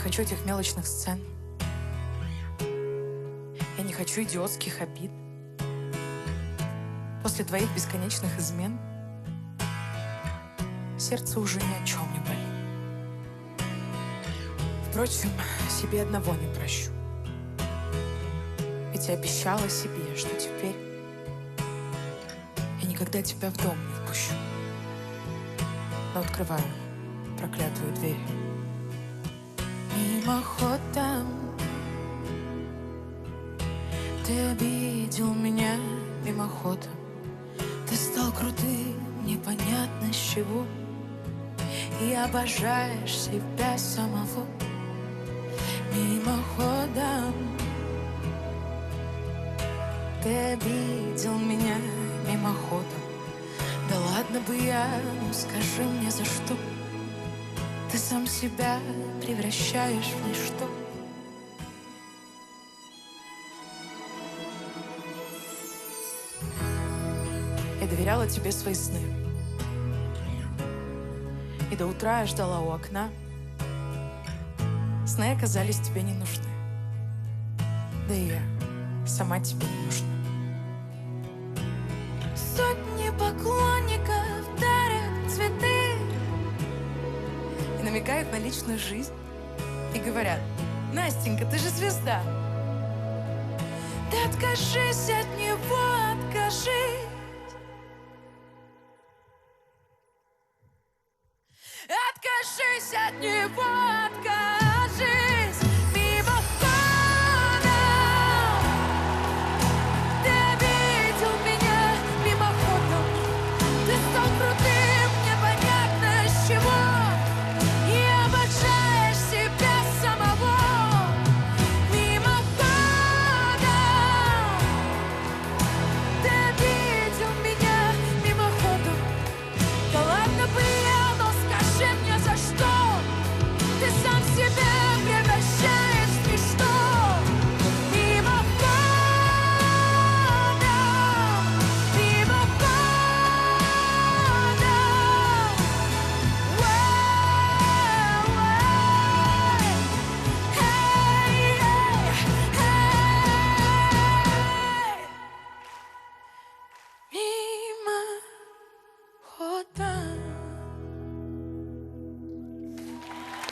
хочу этих мелочных сцен. Я не хочу идиотских обид. После твоих бесконечных измен сердце уже ни о чем не болит. Впрочем, себе одного не прощу. Ведь я обещала себе, что теперь я никогда тебя в дом не впущу. Но открываю проклятую дверь. Мимоходом ты обидел меня мимоходом. Ты стал крутым, непонятно с чего, и обожаешь себя самого. Мимоходом ты обидел меня мимоходом. Да ладно бы я, ну скажи мне за что ты сам себя превращаешь в ничто. Я доверяла тебе свои сны, и до утра я ждала у окна. Сны оказались тебе не нужны, да и я сама тебе не нужна. Сотни поклонников дарят цветы и намекают на личную жизнь, и говорят: Настенька, ты же звезда. Ты откажись от него, откажись. Откажись от него.